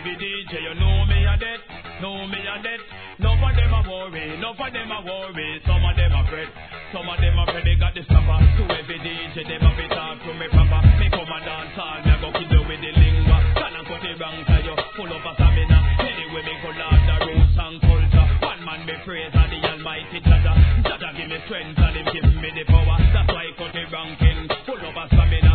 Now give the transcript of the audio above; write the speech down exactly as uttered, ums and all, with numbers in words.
every D J, you know me a dead, know me a dead. None of them a worry, none of them a worry. Some of them a fret, some of them a fret. They got the stopper. To every D J, them a be talk to me proper. Me come and dance all, me a go kill you with the lingua. Can I cut it wrong to you, full of a stamina. Anyway, me go love the roots and culture. One man me praise and the Almighty Jaja. Jaja give me strength and him give me the power. That's why I cut it wrong king, full of a stamina.